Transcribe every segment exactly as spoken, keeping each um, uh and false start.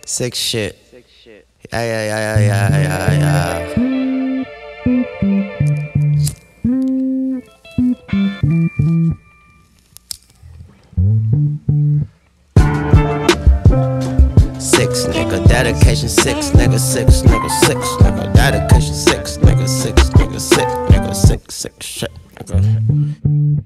Sick shit. Yeah, yeah, yeah, yeah, yeah, yeah, Six nigga, dedication six nigga, six nigga, six nigga, dedication six nigga, six nigga, six nigga, six, six shit nigga.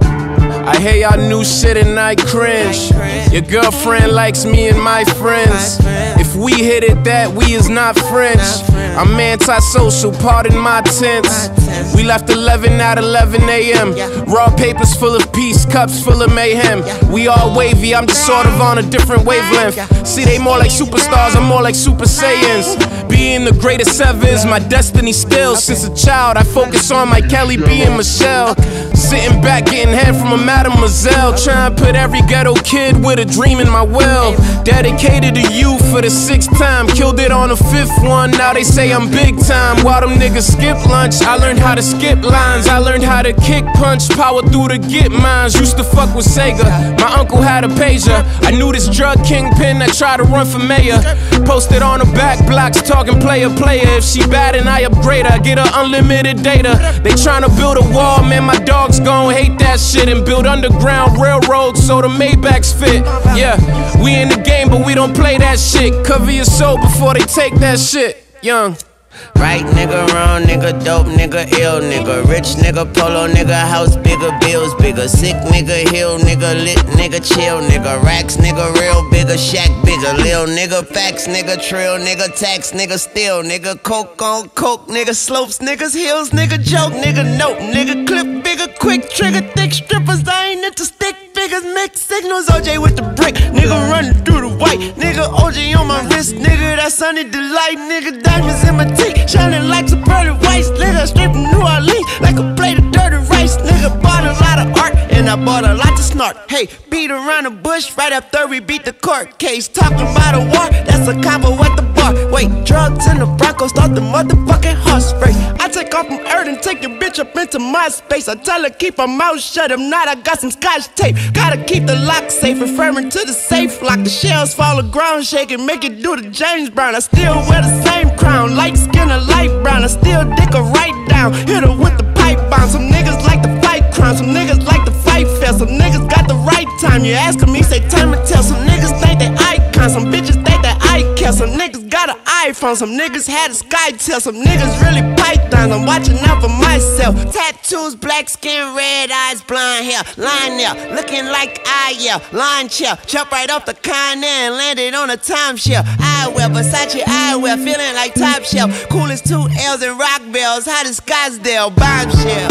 I hear y'all new shit and I cringe. Your girlfriend likes me and my friends. If we hit it that, we is not French. I'm anti-social, pardon my tense. We left eleven at eleven A M Raw papers full of peace, cups full of mayhem. We all wavy, I'm just sort of on a different wavelength. See, they more like superstars, I'm more like Super Saiyans. Being the greatest ever is my destiny still. Since a child, I focus on my Kelly B and Michelle. Sitting back, getting head from a mademoiselle. Trying to put every ghetto kid with a dream in my will. Dedicated to you for the sixth time. Killed it on the fifth one, now they say I'm big time. While them niggas skip lunch, I learned how to skip lines. I learned how to kick punch, power through to get mines. Used to fuck with Sega, my uncle had a pager. I knew this drug kingpin that tried to run for mayor. Posted on the back blocks, talking player player. If she bad and I upgrade her, get her unlimited data. They tryna build a wall, man, my dogs gon' hate that shit. And build underground railroads so the Maybachs fit. Yeah, we in the game but we don't play that shit. Cover your soul before they take that shit. Young. Right nigga, wrong nigga, dope nigga, ill nigga, rich nigga, polo nigga, house bigger, bills bigger, sick nigga, hill nigga, lit nigga, chill nigga, racks nigga, real bigger, shack bigger, lil nigga, facts nigga, trill nigga, tax nigga, steal nigga, coke on coke nigga, slopes niggas, hills nigga, joke nigga, note nigga, clip bigger, quick trigger, thick strippers, I ain't into stick figures, mixed signals, O J with the brick, nigga running through the white, nigga, O J on my wrist, nigga, that sunny delight, nigga, diamonds in my teeth. Shining like some pearly whites, nigga, straight from New Orleans, like a plate of dirty rice, nigga, bought a lot of art, and I bought a lot to snort. Hey, beat around the bush, right after we beat the court case, talking about a war, that's a combo at the bar. Wait, drugs in the Bronco, start the motherfucking horse race. I take off from Earth and take your bitch up into my space. I tell her keep her mouth shut, if not I got some scotch tape. Gotta keep the lock safe, referring to the safe lock. The shells fall the ground, shaking, make it do the James Brown. I still wear the same crown, light skin or light brown. I still dick her right down, hit her with the pipe bomb. Some niggas like to fight crime, some niggas like to fight fair. Some niggas got the right time, you asking me, say time to tell. Some niggas think they icons, some bitches think that I care. Some niggas got an iPhone, some niggas had a SkyTel. Some niggas really pythons, I'm watching out for myself. Tattoos, black skin, red eyes, blonde hair. Lying there, looking like I yeah. Lawn chair, jump right off the Con Air and landed on a timeshare. Eyewear, Versace eyewear, feeling like top shelf. Coolest two L's and rock bells, hot as Scottsdale, bombshell.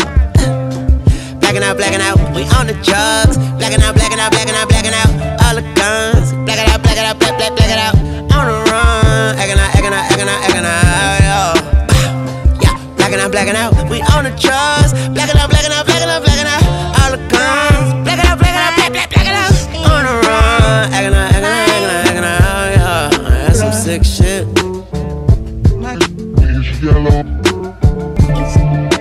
Blacking out, blacking out, we on the drugs. Blacking out, blacking out, blacking out, blacking out, all the guns. Blacking out, blacking out, black, black, blacking out, on the run. Acting out, acting out, acting out, acting out, yeah. Blacking out, blacking out, we on the drugs. Blacking out, blacking out, blacking out, blacking out, all the guns. Blacking out, blacking out, black, black, blacking out, on the run. Acting out, acting out, acting out, acting out, yeah. That's some sick shit. Yellow.